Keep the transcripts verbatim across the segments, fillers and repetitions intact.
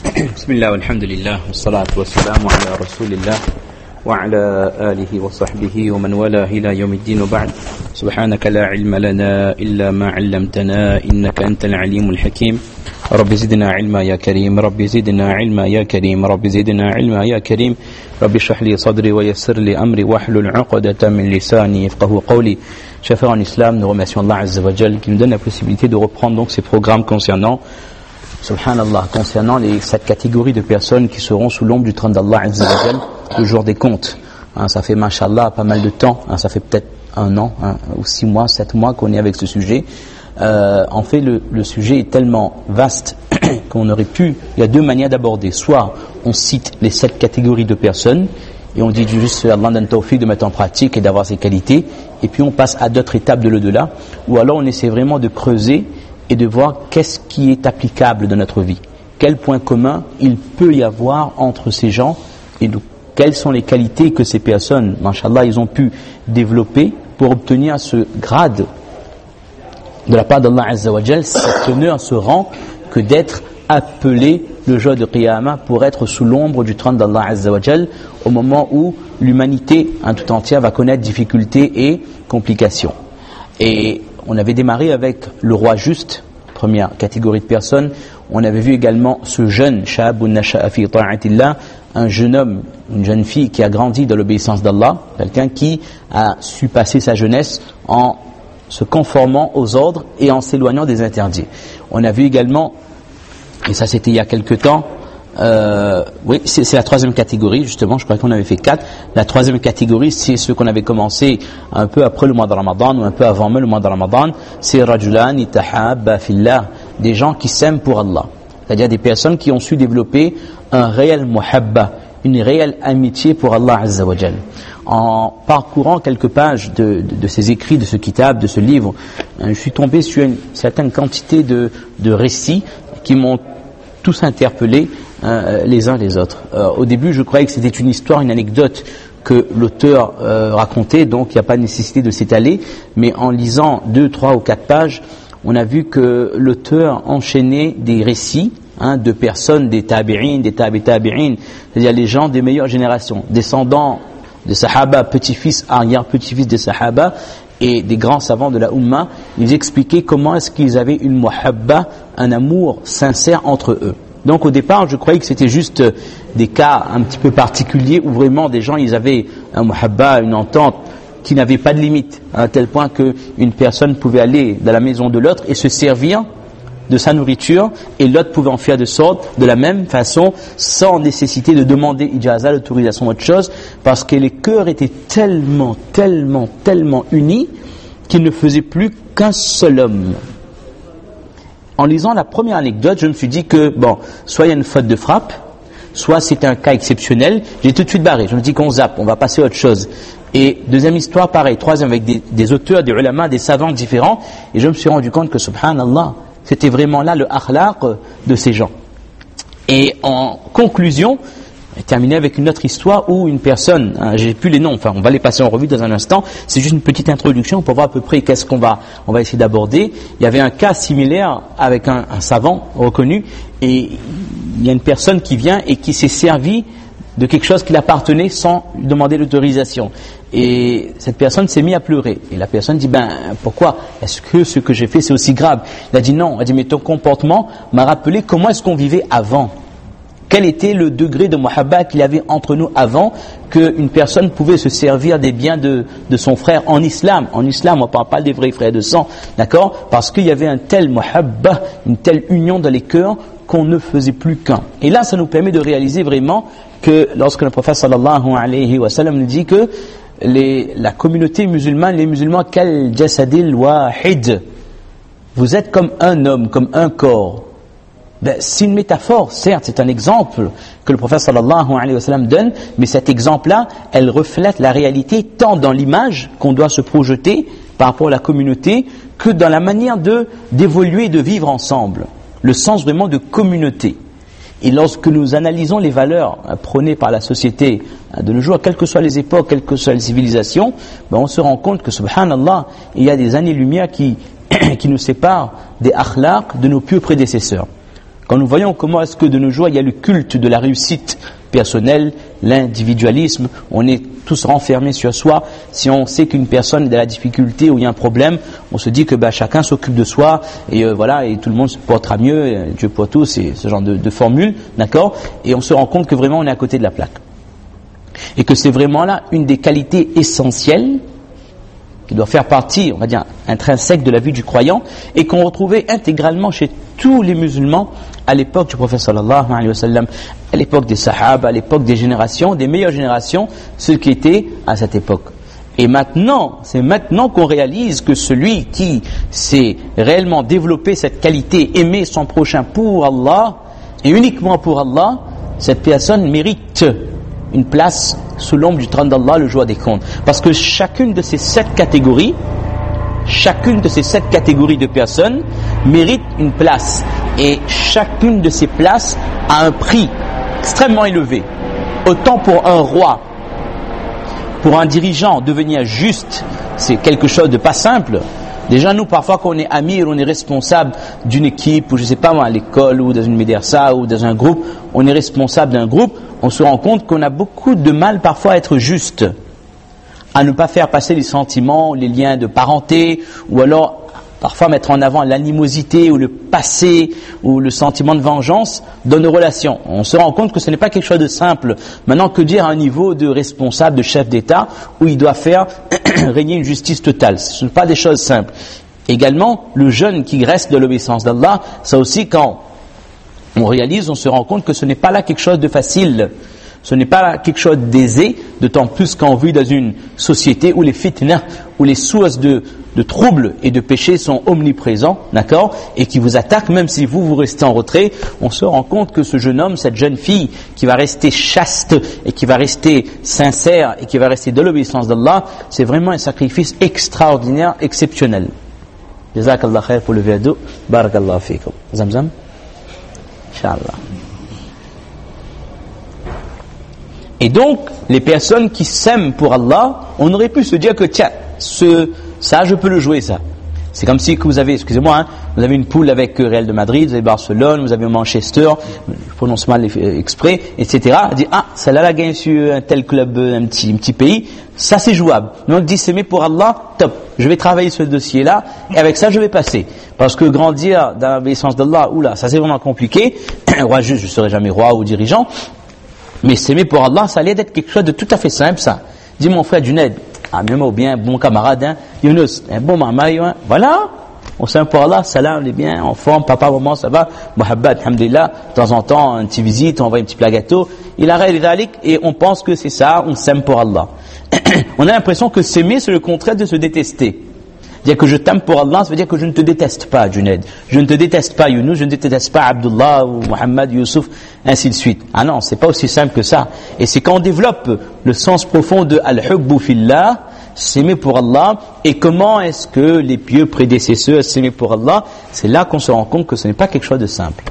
بسم الله والحمد لله والصلاة والسلام على رسول الله وعلى آله وصحبه ومن والاه إلى يوم الدين وبعد. سبحانك لا علم لنا إلا ما علمتنا إنك أنت العليم الحكيم. رب زدنا علما يا كريم، رب زدنا علما يا كريم، رب زدنا علما يا كريم. رب اشرح لي صدري ويسر لي أمري واحلل عقدة من لساني يفقهوا قولي. Chers frères en islam, nous remercions Allah Azza wa Jal qui nous donne la possibilité de reprendre donc ces programmes concernant Subhanallah, concernant les, cette catégorie de personnes qui seront sous l'ombre du trône d'Allah Azza wa Jal le jour des comptes. Hein, ça fait, mashallah, pas mal de temps, hein, ça fait peut-être un an, hein, ou six mois, sept mois qu'on est avec ce sujet. Euh, en fait, le, le sujet est tellement vaste qu'on aurait pu, il y a deux manières d'aborder. Soit on cite les sept catégories de personnes, et on dit juste Allah donne tawfiq de mettre en pratique et d'avoir ses qualités, et puis on passe à d'autres étapes de l'au-delà, ou alors on essaie vraiment de creuser et de voir qu'est-ce qui est applicable dans notre vie, quel point commun il peut y avoir entre ces gens, et donc, quelles sont les qualités que ces personnes, mashallah, ils ont pu développer pour obtenir ce grade de la part d'Allah Azza wa Jal, cet honneur, ce rang, que d'être appelé le jour de Qiyamah pour être sous l'ombre du trône d'Allah Azza wa Jal au moment où l'humanité en tout entière va connaître difficultés et complications. Et on avait démarré avec le roi juste, première catégorie de personnes. On avait vu également ce jeune, Sha'abun nasha'a fi ta'atillah, un jeune homme, une jeune fille qui a grandi dans l'obéissance d'Allah, quelqu'un qui a su passer sa jeunesse en se conformant aux ordres et en s'éloignant des interdits. On a vu également, et ça c'était il y a quelque temps, euh, oui, c'est, c'est la troisième catégorie, justement, je crois qu'on avait fait quatre. La troisième catégorie, c'est ce qu'on avait commencé un peu après le mois de Ramadan, ou un peu avant même le mois de Ramadan, c'est Rajulan itahabba fillah, des gens qui s'aiment pour Allah. C'est-à-dire des personnes qui ont su développer un réel muhabba, une réelle amitié pour Allah Azza wa Jal. En parcourant quelques pages de, de, de ces écrits, de ce kitab, de ce livre, je suis tombé sur une certaine quantité de, de récits qui m'ont tous interpellés euh, les uns les autres. Euh, au début, je croyais que c'était une histoire, une anecdote que l'auteur euh, racontait, donc il n'y a pas de nécessité de s'étaler, mais en lisant deux, trois ou quatre pages, on a vu que l'auteur enchaînait des récits hein, de personnes, des tabi'in, des tabi tabi'in, c'est-à-dire les gens des meilleures générations, descendants des sahaba, petits-fils, arrière-petits-fils des sahaba et des grands savants de la Ummah. Ils expliquaient comment est-ce qu'ils avaient une muhabba, un amour sincère entre eux. Donc au départ, je croyais que c'était juste des cas un petit peu particuliers où vraiment des gens, ils avaient un muhabba, une entente qui n'avait pas de limite, à tel point qu'une personne pouvait aller dans la maison de l'autre et se servir de sa nourriture, et l'autre pouvait en faire de sorte, de la même façon, sans nécessité de demander ijaza, l'autorisation, autre chose, parce que les cœurs étaient tellement, tellement, tellement unis qu'ils ne faisaient plus qu'un seul homme. En lisant la première anecdote, je me suis dit que, bon, soit il y a une faute de frappe, soit c'est un cas exceptionnel. J'ai tout de suite barré, je me dis qu'on zappe, on va passer à autre chose. Et deuxième histoire, pareil, troisième avec des, des auteurs, des ulama, des savants différents, et je me suis rendu compte que, subhanallah, c'était vraiment là le akhlaq de ces gens. Et en conclusion, j'ai terminé avec une autre histoire où une personne, hein, j'ai plus les noms, enfin on va les passer en revue dans un instant, c'est juste une petite introduction pour voir à peu près qu'est-ce qu'on va, on va essayer d'aborder. Il y avait un cas similaire avec un, un savant reconnu, et il y a une personne qui vient et qui s'est servi de quelque chose qui l'appartenait sans lui demander l'autorisation. Et cette personne s'est mise à pleurer. Et la personne dit, ben pourquoi? Est-ce que ce que j'ai fait c'est aussi grave? Il a dit non. Il a dit, mais ton comportement m'a rappelé comment est-ce qu'on vivait avant. Quel était le degré de muhabba qu'il y avait entre nous avant qu'une personne pouvait se servir des biens de, de son frère en islam. En islam, on ne parle pas des vrais frères de sang, d'accord? Parce qu'il y avait un tel muhabba, une telle union dans les cœurs qu'on ne faisait plus qu'un. Et là, ça nous permet de réaliser vraiment que lorsque le prophète sallallahu alayhi wa sallam nous dit que les, la communauté musulmane, les musulmans, kal jasadil wahid, vous êtes comme un homme, comme un corps. Ben, c'est une métaphore, certes, c'est un exemple que le prophète sallallahu alayhi wa sallam donne, mais cet exemple-là, elle reflète la réalité tant dans l'image qu'on doit se projeter par rapport à la communauté que dans la manière de d'évoluer et de vivre ensemble. Le sens vraiment de communauté. Et lorsque nous analysons les valeurs prônées par la société de nos jours, quelles que soient les époques, quelles que soient les civilisations, ben on se rend compte que, subhanallah, il y a des années-lumière qui, qui nous séparent des akhlaq de nos pieux prédécesseurs. Quand nous voyons comment est-ce que de nos jours il y a le culte de la réussite personnelle, l'individualisme, on est tous renfermés sur soi. Si on sait qu'une personne est dans la difficulté ou il y a un problème, on se dit que bah, chacun s'occupe de soi et euh, voilà, et tout le monde se portera mieux, et Dieu pour tous, c'est ce genre de, de formule, d'accord? Et on se rend compte que vraiment on est à côté de la plaque. Et que c'est vraiment là une des qualités essentielles qui doit faire partie, on va dire, intrinsèque de la vie du croyant, et qu'on retrouvait intégralement chez tous les musulmans à l'époque du prophète sallallahu alayhi wa sallam, à l'époque des sahaba, à l'époque des générations, des meilleures générations, ceux qui étaient à cette époque. Et maintenant, c'est maintenant qu'on réalise que celui qui s'est réellement développé cette qualité, aimer son prochain pour Allah, et uniquement pour Allah, cette personne mérite une place sous l'ombre du trône d'Allah le jour des comptes. Parce que chacune de ces sept catégories, chacune de ces sept catégories de personnes mérite une place. Et chacune de ces places a un prix extrêmement élevé. Autant pour un roi, pour un dirigeant, devenir juste, c'est quelque chose de pas simple. Déjà, nous, parfois, quand on est amir, on est responsable d'une équipe, ou je sais pas moi, à l'école, ou dans une médersa, ou dans un groupe, on est responsable d'un groupe, on se rend compte qu'on a beaucoup de mal parfois à être juste, à ne pas faire passer les sentiments, les liens de parenté, ou alors parfois mettre en avant l'animosité ou le passé ou le sentiment de vengeance dans nos relations. On se rend compte que ce n'est pas quelque chose de simple. Maintenant, que dire à un niveau de responsable, de chef d'État, où il doit faire régner une justice totale? Ce ne sont pas des choses simples. Également, le jeune qui reste de l'obéissance d'Allah, ça aussi, quand on réalise, on se rend compte que ce n'est pas là quelque chose de facile. Ce n'est pas quelque chose d'aisé, d'autant plus qu'on vit dans une société où les fitna, où les sources de, de troubles et de péchés sont omniprésents, d'accord, et qui vous attaquent, même si vous, vous restez en retrait. On se rend compte que ce jeune homme, cette jeune fille, qui va rester chaste et qui va rester sincère et qui va rester de l'obéissance d'Allah, c'est vraiment un sacrifice extraordinaire, exceptionnel. Jazakallah khair pour le verre d'eau. Barakallah fikum. Zamzam. Inch'Allah. Et donc, les personnes qui s'aiment pour Allah, on aurait pu se dire que tiens, ce, ça je peux le jouer ça. C'est comme si que vous avez, excusez-moi, hein, vous avez une poule avec Real de Madrid, vous avez Barcelone, vous avez Manchester, je prononce mal exprès, et cetera. On dit ah, celle-là la gagne sur un tel club, un petit, un petit pays, ça c'est jouable. Donc dit s'aimer pour Allah, top. Je vais travailler ce dossier-là, et avec ça je vais passer. Parce que grandir dans l'obéissance d'Allah, oula, ça c'est vraiment compliqué. Roi juste, je ne serai jamais roi ou dirigeant. Mais s'aimer pour Allah, ça allait être quelque chose de tout à fait simple, ça. Dis mon frère Juned, ah, même ou bien, bon camarade, hein, Younous, un bon maman, hein, voilà. On s'aime pour Allah, salam, on est bien, en forme, papa, maman, ça va, Mohabbat, alhamdulillah, de temps en temps, un petit visite, on envoie un petit plat gâteau, il arrête les dalik, et on pense que c'est ça, on s'aime pour Allah. On a l'impression que s'aimer, c'est le contraire de se détester. Dire que je t'aime pour Allah, ça veut dire que je ne te déteste pas, Juned. Je ne te déteste pas, Younous, je ne te déteste pas, Abdullah ou Mohammed, Youssouf, ainsi de suite. Ah non, c'est pas aussi simple que ça. Et c'est quand on développe le sens profond de Al-Hubbu Fillah, s'aimer pour Allah, et comment est-ce que les pieux prédécesseurs s'aimer pour Allah, c'est là qu'on se rend compte que ce n'est pas quelque chose de simple.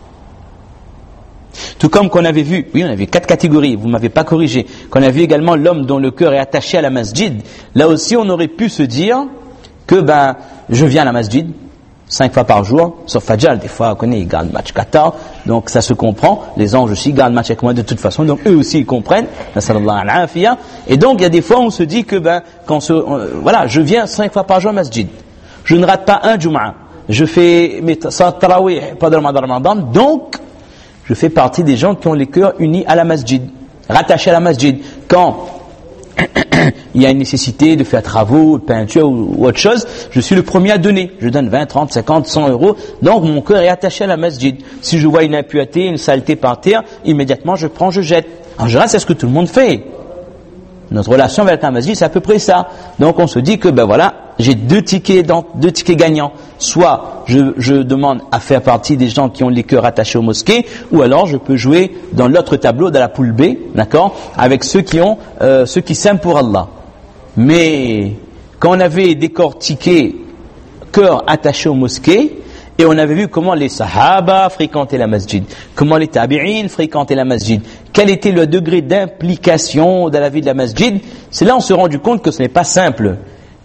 Tout comme qu'on avait vu, oui, on avait quatre catégories, vous ne m'avez pas corrigé, qu'on a vu également l'homme dont le cœur est attaché à la masjid. Là aussi, on aurait pu se dire que ben, je viens à la masjid cinq fois par jour, sauf Fajr, des fois on connaît, ils gardent le match Qatar, donc ça se comprend, les anges aussi gardent le match avec moi de toute façon, donc eux aussi ils comprennent, et donc il y a des fois on se dit que ben, quand se, euh, voilà, je viens cinq fois par jour à la masjid, je ne rate pas un Jum'a, je fais mes tarawih pendant le Ramadan, donc je fais partie des gens qui ont les cœurs unis à la masjid, rattachés à la masjid. Quand il y a une nécessité de faire travaux, peinture ou, ou autre chose, je suis le premier à donner. Je donne vingt, trente, cinquante, cent euros. Donc mon cœur est attaché à la masjid. Si je vois une impureté, une saleté par terre, immédiatement je prends, je jette. En général, c'est ce que tout le monde fait. Notre relation avec la masjid, c'est à peu près ça. Donc on se dit que ben voilà, j'ai deux tickets, dans, deux tickets gagnants. Soit je, je demande à faire partie des gens qui ont les cœurs attachés aux mosquées, ou alors je peux jouer dans l'autre tableau, dans la poule B, d'accord, avec ceux qui ont, euh, ceux qui s'aiment pour Allah. Mais quand on avait décortiqué cœur attaché aux mosquées, et on avait vu comment les sahaba fréquentaient la masjid, comment les tabi'in fréquentaient la masjid, quel était le degré d'implication dans la vie de la masjid, c'est là on s'est rendu compte que ce n'est pas simple.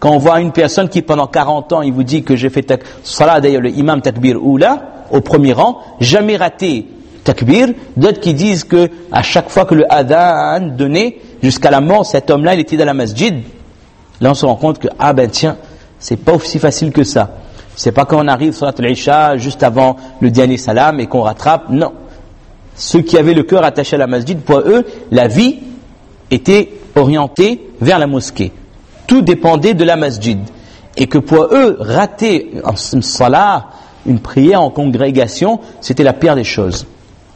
Quand on voit une personne qui pendant quarante ans, il vous dit que j'ai fait tak- salat, d'ailleurs le imam takbir oula, au premier rang, jamais raté takbir, d'autres qui disent que à chaque fois que le adhan donnait, jusqu'à la mort, cet homme-là, il était dans la masjid. Là, on se rend compte que, ah ben tiens, c'est pas aussi facile que ça. C'est pas quand on arrive sur l'Isha, juste avant le dernier salam et qu'on rattrape, non. Ceux qui avaient le cœur attaché à la masjid, pour eux, la vie était orientée vers la mosquée. Tout dépendait de la masjid. Et que pour eux, rater une salat, une prière en congrégation, c'était la pire des choses.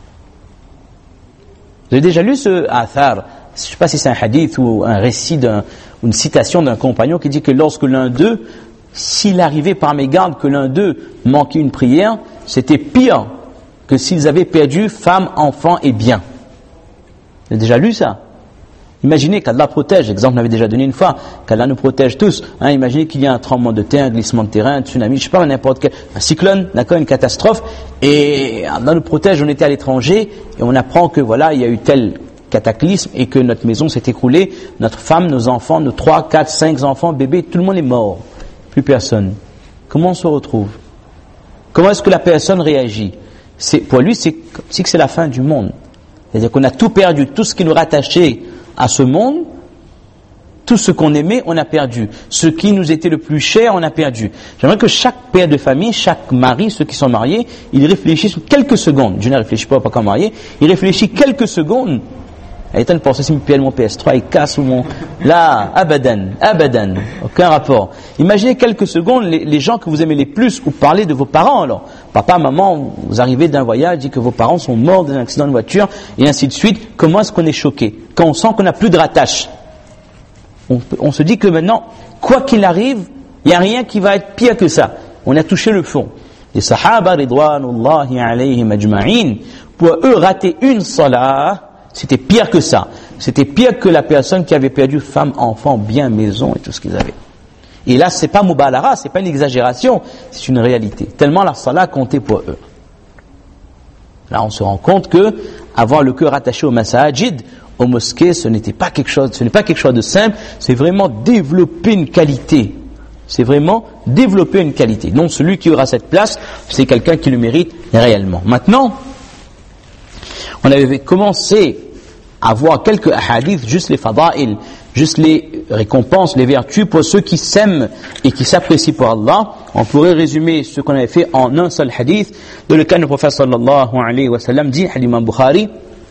Vous avez déjà lu ce athar? Je ne sais pas si c'est un hadith ou un récit, d'un, ou une citation d'un compagnon qui dit que lorsque l'un d'eux, s'il arrivait par mégarde que l'un d'eux manquait une prière, c'était pire que s'ils avaient perdu femme, enfant et biens. Vous avez déjà lu ça? Imaginez qu'Allah protège, exemple on avait déjà donné une fois, qu'Allah nous protège tous. Hein, imaginez qu'il y a un tremblement de terre, un glissement de terrain, un tsunami, je sais pas, n'importe quel, un cyclone, d'accord, une catastrophe, et Allah nous protège, on était à l'étranger, et on apprend que voilà, il y a eu tel cataclysme, et que notre maison s'est écroulée, notre femme, nos enfants, nos trois, quatre, cinq enfants, bébés, tout le monde est mort. Plus personne. Comment on se retrouve? Comment est-ce que la personne réagit? C'est, pour lui, c'est comme si c'est la fin du monde. C'est-à-dire qu'on a tout perdu, tout ce qui nous rattachait à ce monde, tout ce qu'on aimait, on a perdu. Ce qui nous était le plus cher, on a perdu. J'aimerais que chaque père de famille, chaque mari, ceux qui sont mariés, ils réfléchissent quelques secondes. Je ne réfléchis pas, pas comme marié. Il réfléchit quelques secondes. Il est penser si mon P S trois, il casse ou mon... Là, abadan, abadan, aucun rapport. Imaginez quelques secondes les, les gens que vous aimez les plus, ou parlez de vos parents alors. Papa, maman, vous arrivez d'un voyage, dit que vos parents sont morts dans un accident de voiture, et ainsi de suite. Comment est-ce qu'on est choqué? Quand on sent qu'on n'a plus de rattache. On, on se dit que maintenant, quoi qu'il arrive, il n'y a rien qui va être pire que ça. On a touché le fond. Les sahaba, ridwanullahi alayhim ajma'in, pour eux, rater une salat, c'était pire que ça. C'était pire que la personne qui avait perdu femme, enfant, bien, maison et tout ce qu'ils avaient. Et là, c'est pas mubalara, c'est pas une exagération, c'est une réalité. Tellement la salat comptait pour eux. Là, on se rend compte que avoir le cœur attaché au masajid, aux mosquées, ce n'était pas quelque chose, ce n'est pas quelque chose de simple, c'est vraiment développer une qualité. C'est vraiment développer une qualité. Donc, celui qui aura cette place, c'est quelqu'un qui le mérite réellement. Maintenant, on avait commencé à voir quelques hadiths, juste les fada'il, juste les récompenses, les vertus pour ceux qui s'aiment et qui s'apprécient pour Allah. On pourrait résumer ce qu'on avait fait en un seul hadith, dans lequel le prophète sallallahu alayhi wa sallam dit, hadith Imam Bukhari,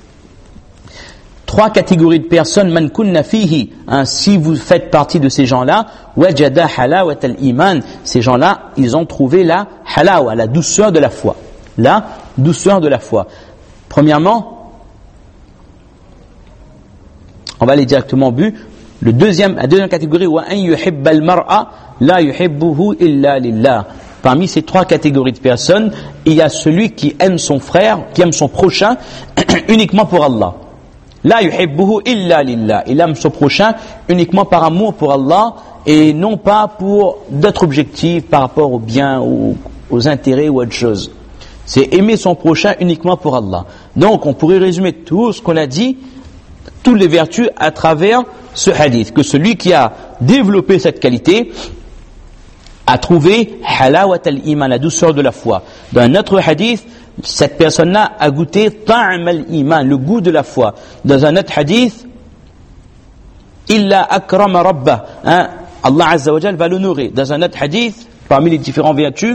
trois catégories de personnes, man kunna fihi, hein, si vous faites partie de ces gens-là, wajada halawat al-iman, ces gens-là, ils ont trouvé la halawa, la douceur de la foi. La douceur de la foi. Premièrement, on va aller directement au but. Le deuxième, la deuxième catégorie, wa an yuhibba al-mar'a la yuhibbuhu illa lillah. Parmi ces trois catégories de personnes, il y a celui qui aime son frère, qui aime son prochain, uniquement pour Allah. La yuhibbuhu illa lillah. Il aime son prochain uniquement par amour pour Allah et non pas pour d'autres objectifs par rapport aux biens, aux, aux intérêts ou autre chose. C'est aimer son prochain uniquement pour Allah. Donc, on pourrait résumer tout ce qu'on a dit, toutes les vertus à travers ce hadith. Que celui qui a développé cette qualité a trouvé halawat al-iman, la douceur de la foi. Dans un autre hadith, cette personne-là a goûté ta'am al-iman, le goût de la foi. Dans un autre hadith, illa akrama rabbah, hein, Allah Azza wa Jal va l'honorer. Dans un autre hadith, parmi les différentes vertus,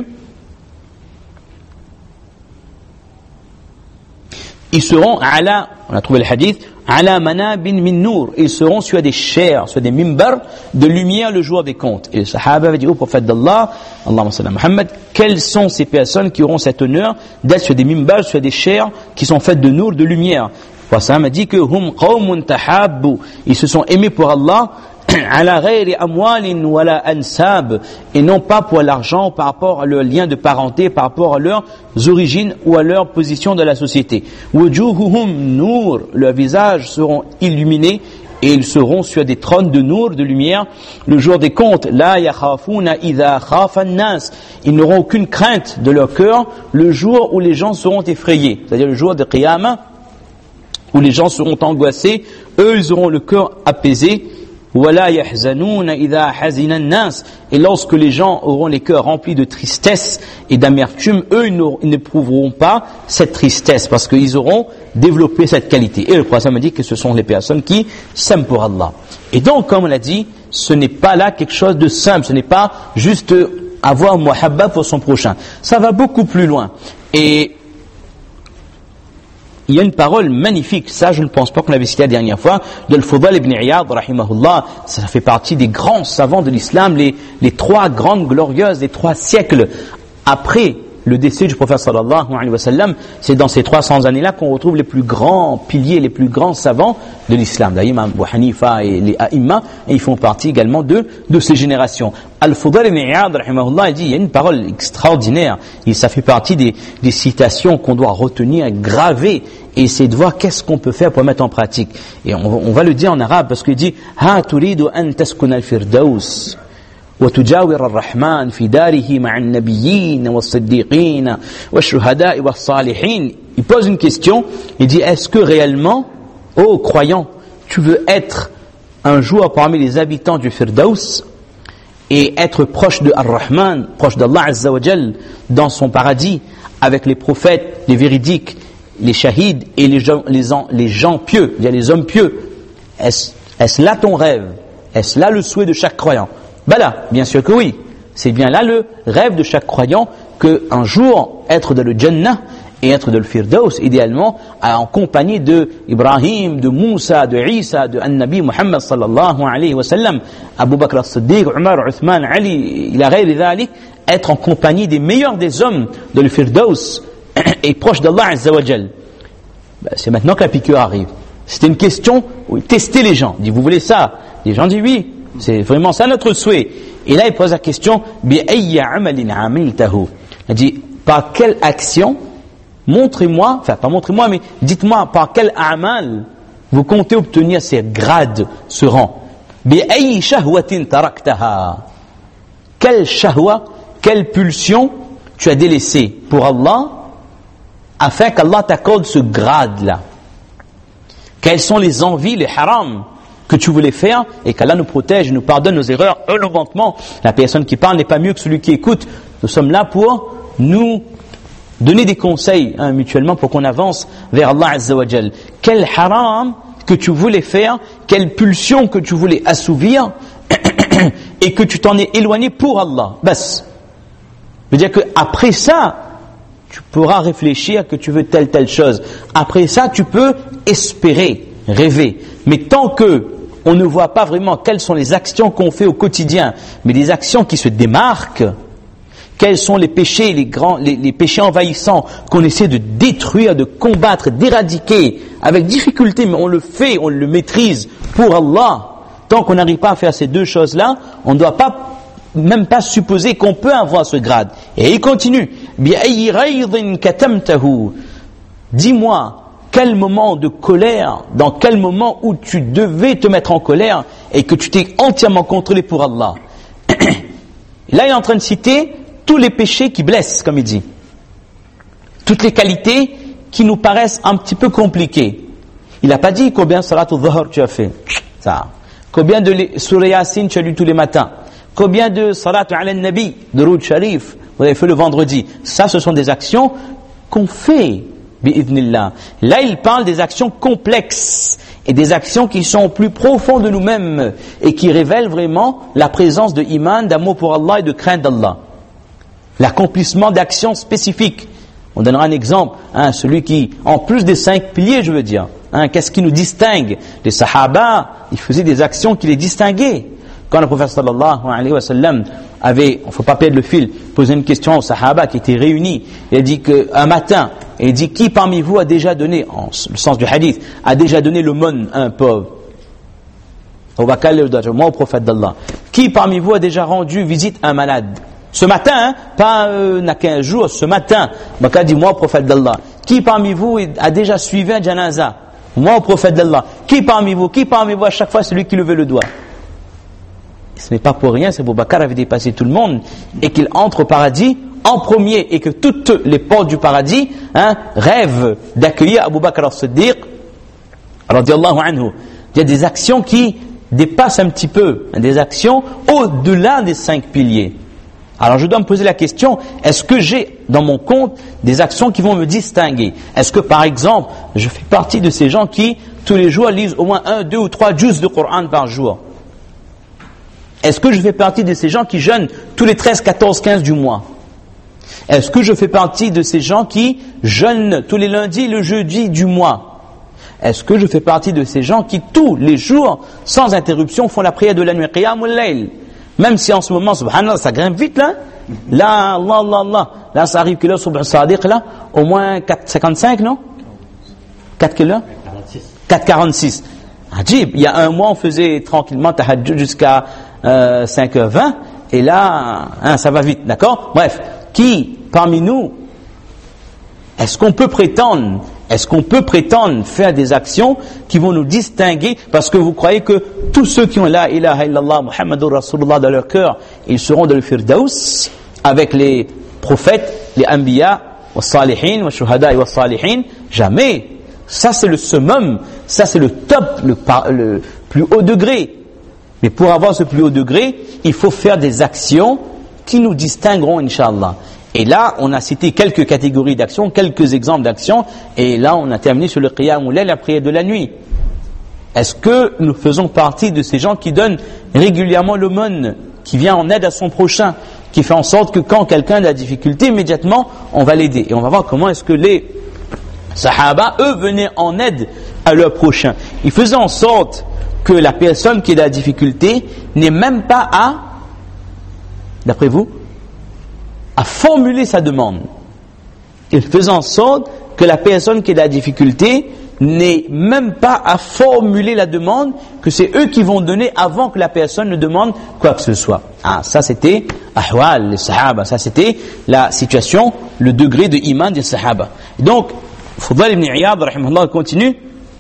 ils seront ala, on a trouvé le hadith, ala manabin min nour, ils seront sur des chairs, sur des mimbars de lumière le jour des comptes. Et le sahaba va dire au prophète d'Allah, Allahumma salli ala Muhammad, quelles sont ces personnes qui auront cet honneur d'être sur des mimbars, sur des chairs qui sont faites de nour, de lumière. Le prophète m'a dit que hum qawmun tahabbu, ils se sont aimés pour Allah, ala ghayri amwalin wala ansab, et non pas pour l'argent par rapport à leur lien de parenté, par rapport à leurs origines ou à leur position dans la société. Wujuhuhum nur, leurs visages seront illuminés et ils seront sur des trônes de nour, de lumière, le jour des comptes. La yakhafuna idha khafa an-nas, ils n'auront aucune crainte de leur cœur le jour où les gens seront effrayés, c'est-à-dire le jour de Qiyamah où les gens seront angoissés. Eux, ils auront le cœur apaisé وَلَا يَحْزَنُونَ إِذَا حَزِنَ النَّاسِ. Et lorsque les gens auront les cœurs remplis de tristesse et d'amertume, eux ils n'éprouveront pas cette tristesse parce qu'ils auront développé cette qualité. Et le prophète me dit que ce sont les personnes qui s'aiment pour Allah. Et donc, comme on l'a dit, ce n'est pas là quelque chose de simple, ce n'est pas juste avoir muhabba pour son prochain. Ça va beaucoup plus loin. Et il y a une parole magnifique, ça je ne pense pas qu'on l'avait cité la dernière fois, de Al-Fudal ibn Iyad, rahimahullah. Ça fait partie des grands savants de l'islam, les, les trois grandes glorieuses, les trois siècles après le décès du prophète sallallahu alayhi wa sallam. C'est dans ces trois cents années-là qu'on retrouve les plus grands piliers, les plus grands savants de l'islam. D'ailleurs, Imam Abu Hanifa et les A'imma, et ils font partie également de, de ces générations. Al-Fudal ibn Iyad, rahimahullah, il dit, il y a une parole extraordinaire, et ça fait partie des, des citations qu'on doit retenir, graver, et essayer de voir qu'est-ce qu'on peut faire pour mettre en pratique. Et on, on va le dire en arabe, parce qu'il dit, Ha turidu an taskuna al-firdaus. وتجاور الرحمن في داره مع النبيين والصديقين والشهداء والصالحين. Il pose une question, il dit, est-ce que réellement, ô croyant, tu veux être un jour parmi les habitants du Firdaus et être proche de Ar-Rahman, proche d'Allah Azza wa Jal, dans son paradis, avec les prophètes, les véridiques, les shahids et les gens, les, les gens pieux, il y a les hommes pieux. Est-ce, est-ce là ton rêve? Est-ce là le souhait de chaque croyant? Ben là, bien sûr que oui. C'est bien là le rêve de chaque croyant qu'un jour, être dans le Jannah et être dans le Firdaus, idéalement, en compagnie de Ibrahim, de Moussa, de Isa, de An-Nabi Muhammad sallallahu alayhi wa sallam, Abu Bakr as-Siddiq, Umar, Uthman, Ali, il a rêvé d'Ali, être en compagnie des meilleurs des hommes de le Firdaus et proche d'Allah Azza wa Jal. Ben, c'est maintenant que la piqûre arrive. C'était une question où il testait les gens. Il dit, vous voulez ça? Les gens disent oui. C'est vraiment ça notre souhait. Et là, il pose la question, il dit, par quelle action, montrez-moi, enfin pas montrez-moi, mais dites-moi par quel amal vous comptez obtenir ces grades, ce rang. Quelle shahwa, quelle pulsion tu as délaissé pour Allah, afin qu'Allah t'accorde ce grade-là. Quelles sont les envies, les harams que tu voulais faire, et qu'Allah nous protège, nous pardonne nos erreurs innoventement. La personne qui parle n'est pas mieux que celui qui écoute. Nous sommes là pour nous donner des conseils hein, mutuellement pour qu'on avance vers Allah Azza wa Jal. Quel haram que tu voulais faire, quelle pulsion que tu voulais assouvir et que tu t'en es éloigné pour Allah. Bas. Je veux dire qu'après ça, tu pourras réfléchir que tu veux telle telle chose. Après ça, tu peux espérer, rêver. Mais tant que on ne voit pas vraiment quelles sont les actions qu'on fait au quotidien, mais des actions qui se démarquent, quels sont les péchés, les grands, les, les péchés envahissants qu'on essaie de détruire, de combattre, d'éradiquer avec difficulté, mais on le fait, on le maîtrise pour Allah. Tant qu'on n'arrive pas à faire ces deux choses-là, on ne doit pas, même pas supposer qu'on peut avoir ce grade. Et il continue. Dis-moi, quel moment de colère, dans quel moment où tu devais te mettre en colère et que tu t'es entièrement contrôlé pour Allah. Là, il est en train de citer tous les péchés qui blessent, comme il dit. Toutes les qualités qui nous paraissent un petit peu compliquées. Il n'a pas dit combien de salat al-dhuhr tu as fait. Ça. Combien de surah Yasin tu as lu tous les matins. Combien de salat al-Nabi, de Roud Sharif, vous avez fait le vendredi. Ça, ce sont des actions qu'on fait. Là, il parle des actions complexes et des actions qui sont plus profondes de nous-mêmes et qui révèlent vraiment la présence de iman, d'amour pour Allah et de crainte d'Allah. L'accomplissement d'actions spécifiques. On donnera un exemple, hein, celui qui, en plus des cinq piliers, je veux dire, hein, qu'est-ce qui nous distingue? Les Sahaba, ils faisaient des actions qui les distinguaient. Quand le prophète sallallahu alayhi wa sallam avait, il ne faut pas perdre le fil, posé une question aux Sahaba qui étaient réunis, il a dit qu'un matin, il dit, qui parmi vous a déjà donné, en le sens du hadith, a déjà donné l'aumône à un pauvre? Moi au prophète d'Allah. Qui parmi vous a déjà rendu visite à un malade? Ce matin, hein, pas euh, n'a qu'un jour, ce matin. Baka dit, moi au prophète d'Allah. Qui parmi vous a déjà suivi un janaza? Moi au prophète d'Allah. Qui parmi vous, qui parmi vous à chaque fois celui qui levait le doigt? Ce n'est pas pour rien, c'est Abu Bakr avait dépassé tout le monde et qu'il entre au paradis en premier et que toutes les portes du paradis hein, rêvent d'accueillir Abu Bakr as-Siddiq radiyallahu anhu. Il y a des actions qui dépassent un petit peu des actions au-delà des cinq piliers. Alors je dois me poser la question, est-ce que j'ai dans mon compte des actions qui vont me distinguer? Est-ce que par exemple, je fais partie de ces gens qui tous les jours lisent au moins un, deux ou trois juz de Coran par jour? Est-ce que je fais partie de ces gens qui jeûnent tous les treize, quatorze, quinze du mois? Est-ce que je fais partie de ces gens qui jeûnent tous les lundis et le jeudi du mois? Est-ce que je fais partie de ces gens qui tous les jours, sans interruption, font la prière de la nuit, qiyamul layl? Même si en ce moment, subhanallah, ça grimpe vite, là. Là, Allah, Allah, Allah. Là, ça arrive quelle heure, subhanallah, sadiq, là? Au moins quatre cinquante-cinq, non? quatre quelle heure? quatre quarante-six. Ajib. Il y a un mois, on faisait tranquillement tahajjud jusqu'à euh, cinq heures vingt. Et là, hein, ça va vite, d'accord? Bref. Qui, parmi nous, est-ce qu'on peut prétendre, est-ce qu'on peut prétendre faire des actions qui vont nous distinguer, parce que vous croyez que tous ceux qui ont la ilaha illallah Muhammadur Rasulullah dans leur cœur, ils seront dans le Firdaus avec les prophètes, les anbiya, les salihin, les shuhada et les salihin? Jamais. Ça c'est le summum, ça c'est le top, le, le plus haut degré. Mais pour avoir ce plus haut degré, il faut faire des actions qui nous distingueront, Inch'Allah. Et là, on a cité quelques catégories d'actions, quelques exemples d'actions, et là, on a terminé sur le qiyam layl, la prière de la nuit. Est-ce que nous faisons partie de ces gens qui donnent régulièrement l'aumône, qui vient en aide à son prochain, qui fait en sorte que quand quelqu'un a de la difficulté, immédiatement, on va l'aider. Et on va voir comment est-ce que les sahaba, eux, venaient en aide à leur prochain. Ils faisaient en sorte que la personne qui a de la difficulté n'ait même pas à, d'après vous, à formuler sa demande. Il faisait en sorte que la personne qui a de la difficulté n'ait même pas à formuler la demande, que c'est eux qui vont donner avant que la personne ne demande quoi que ce soit. Ah, ça c'était ahwal, les sahaba, ça c'était la situation, le degré de iman des sahaba. Donc, Fudal ibn Iyad, rahimahullah, continue.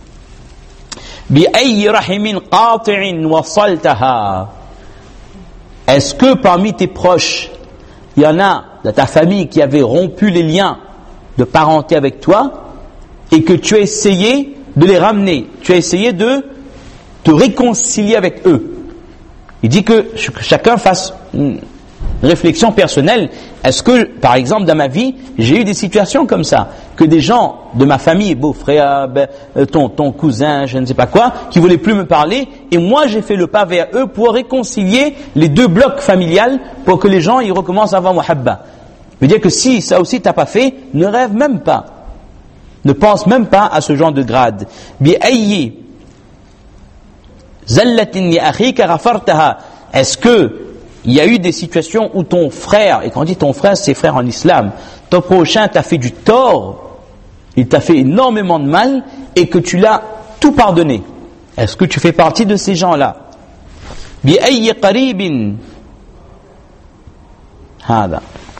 Bi ayyi rahimin qati'in wasaltaha. Est-ce que parmi tes proches, il y en a de ta famille qui avait rompu les liens de parenté avec toi et que tu as essayé de les ramener, tu as essayé de te réconcilier avec eux? Il dit que chacun fasse une réflexion personnelle. Est-ce que, par exemple, dans ma vie, j'ai eu des situations comme ça, que des gens de ma famille, beau-frère, ton, ton cousin, je ne sais pas quoi, qui voulaient plus me parler, et moi j'ai fait le pas vers eux pour réconcilier les deux blocs familiales, pour que les gens ils recommencent à avoir muhabba. Je veux dire que si ça aussi t'as pas fait, ne rêve même pas, ne pense même pas à ce genre de grade. Bi ayyi zallatin li akhika ghafartaha. Est-ce que il y a eu des situations où ton frère, et quand on dit ton frère, c'est frère en islam, ton prochain t'a fait du tort, il t'a fait énormément de mal, et que tu l'as tout pardonné? Est-ce que tu fais partie de ces gens-là? Bi ayyi qaribin hada.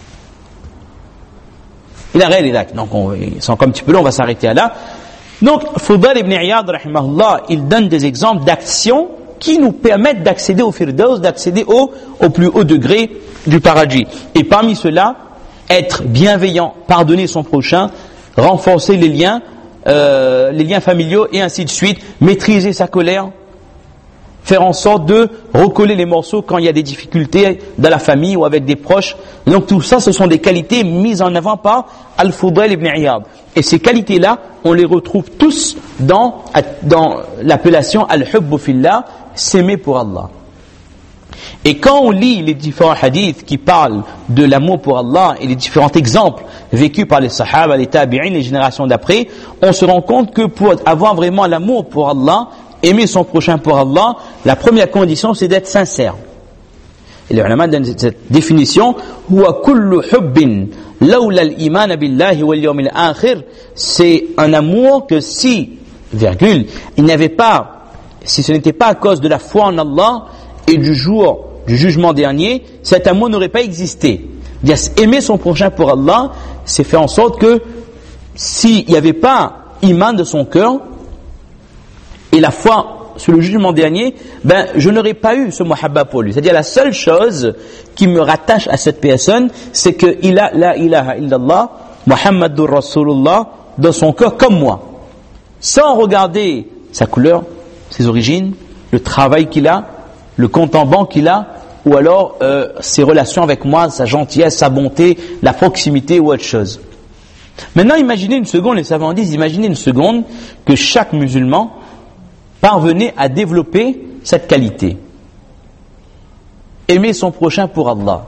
Il a réalisé. Donc, on, ils sont comme un petit peu là, on va s'arrêter là. Donc, Fudal ibn Iyad, rahimahullah, il donne des exemples d'actions qui nous permettent d'accéder au Firdaus, d'accéder au, au plus haut degré du paradis. Et parmi cela, être bienveillant, pardonner son prochain, renforcer les liens, euh, les liens familiaux et ainsi de suite, maîtriser sa colère, faire en sorte de recoller les morceaux quand il y a des difficultés dans la famille ou avec des proches. Donc tout ça, ce sont des qualités mises en avant par Al-Fudayl ibn Iyad. Et ces qualités-là, on les retrouve tous dans, dans l'appellation Al-Hubbu Fillah, s'aimer pour Allah. Et quand on lit les différents hadiths qui parlent de l'amour pour Allah et les différents exemples vécus par les sahaba, les tabi'in, les générations d'après, on se rend compte que pour avoir vraiment l'amour pour Allah, aimer son prochain pour Allah, la première condition c'est d'être sincère. Et les ulama donnent cette définition, huwa kullu hubbin lawla al-iman billahi wal yawmil akhir, c'est un amour que si, virgule, il n'y avait pas, si ce n'était pas à cause de la foi en Allah et du jour du jugement dernier, cet amour n'aurait pas existé. Dire aimer son prochain pour Allah, c'est faire en sorte que s'il n'y avait pas iman de son cœur et la foi sur le jugement dernier, ben je n'aurais pas eu ce muhabba pour lui. C'est-à-dire la seule chose qui me rattache à cette personne, c'est qu'il a la ilaha illallah, Muhammadur Rasulullah dans son cœur comme moi, sans regarder sa couleur, ses origines, le travail qu'il a, le compte en banque qu'il a, ou alors euh, ses relations avec moi, sa gentillesse, sa bonté, la proximité ou autre chose. Maintenant, imaginez une seconde, les savants disent, imaginez une seconde que chaque musulman parvenait à développer cette qualité. Aimer son prochain pour Allah.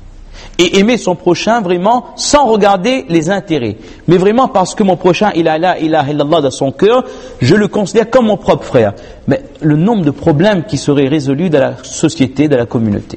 Et aimer son prochain vraiment sans regarder les intérêts. Mais vraiment parce que mon prochain, il a la ilaha illallah dans son cœur, je le considère comme mon propre frère. Mais le nombre de problèmes qui seraient résolus dans la société, dans la communauté.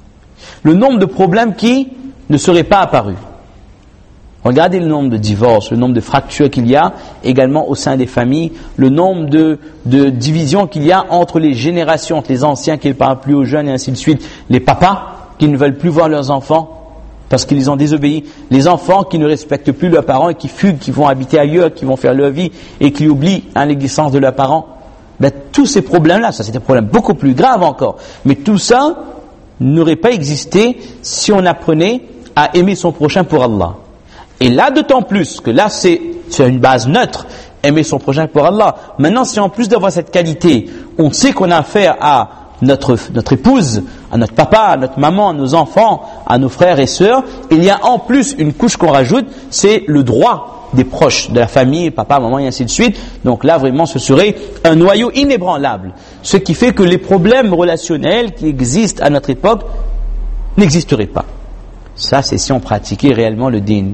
Le nombre de problèmes qui ne seraient pas apparus. Regardez le nombre de divorces, le nombre de fractures qu'il y a également au sein des familles, le nombre de, de divisions qu'il y a entre les générations, entre les anciens qui ne parlent plus aux jeunes et ainsi de suite, les papas qui ne veulent plus voir leurs enfants parce qu'ils ont désobéi, les enfants qui ne respectent plus leurs parents et qui fuguent, qui vont habiter ailleurs, qui vont faire leur vie et qui oublient hein, l'existence de leurs parents. Ben, tous ces problèmes-là, ça c'est des problèmes beaucoup plus graves encore, mais tout ça n'aurait pas existé si on apprenait à aimer son prochain pour Allah. Et là, d'autant plus que là, c'est, c'est une base neutre, aimer son prochain pour Allah. Maintenant, si en plus d'avoir cette qualité, on sait qu'on a affaire à notre, notre épouse, à notre papa, à notre maman, à nos enfants, à nos frères et sœurs, il y a en plus une couche qu'on rajoute, c'est le droit des proches, de la famille, papa, maman et ainsi de suite. Donc là, vraiment, ce serait un noyau inébranlable. Ce qui fait que les problèmes relationnels qui existent à notre époque n'existeraient pas. Ça, c'est si on pratiquait réellement le din.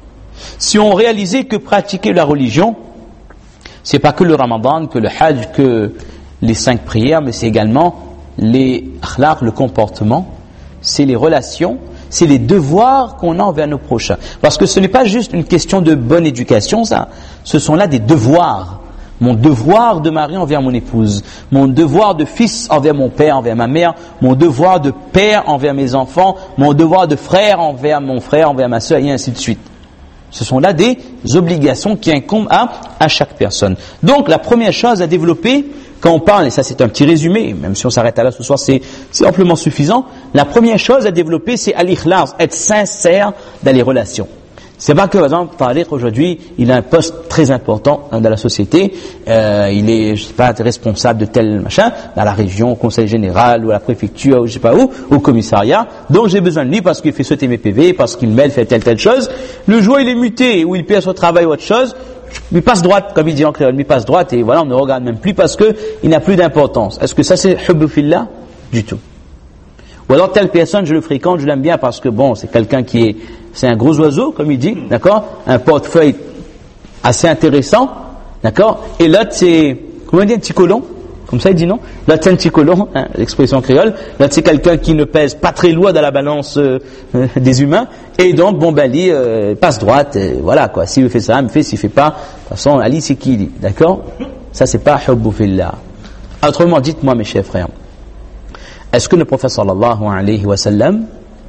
Si on réalisait que pratiquer la religion, c'est pas que le ramadan, que le hajj, que les cinq prières, mais c'est également les akhlaq, le comportement, c'est les relations, c'est les devoirs qu'on a envers nos prochains. Parce que ce n'est pas juste une question de bonne éducation, ça. Ce sont là des devoirs. Mon devoir de mari envers mon épouse, mon devoir de fils envers mon père, envers ma mère, mon devoir de père envers mes enfants, mon devoir de frère envers mon frère, envers ma soeur, et ainsi de suite. Ce sont là des obligations qui incombent à, à chaque personne. Donc la première chose à développer, quand on parle, et ça c'est un petit résumé, même si on s'arrête à là ce soir, c'est, c'est amplement suffisant, la première chose à développer c'est al-ikhlas, être sincère dans les relations. C'est pas que, par exemple, Tariq aujourd'hui, il a un poste très important dans la société, euh, il est, je sais pas, responsable de tel machin, dans la région, au conseil général, ou à la préfecture, ou je sais pas où, au commissariat, donc j'ai besoin de lui parce qu'il fait sauter mes P V, parce qu'il m'aide, fait telle, telle chose. Le jour où il est muté, ou il perd son travail ou autre chose, il passe droite, comme il dit en créole, il passe droite, et voilà, on ne regarde même plus parce que il n'a plus d'importance. Est-ce que ça c'est hubbu fillah? Du tout. Ou alors telle personne, je le fréquente, je l'aime bien parce que bon, c'est quelqu'un qui est, c'est un gros oiseau, comme il dit, d'accord, un portefeuille assez intéressant, d'accord, et l'autre c'est, comment on dit, un petit colon, comme ça il dit non, l'autre c'est un petit colon, hein, l'expression créole, l'autre c'est quelqu'un qui ne pèse pas très loin dans la balance euh, euh, des humains, et donc bon ben Ali euh, passe droite, et voilà quoi, s'il fait ça, il me fait, s'il fait pas, de toute façon Ali c'est qui il dit, d'accord, ça c'est pas hubbu fillah. Autrement, dites-moi mes chers frères, est-ce que le prophète sallallahu alayhi wa sallam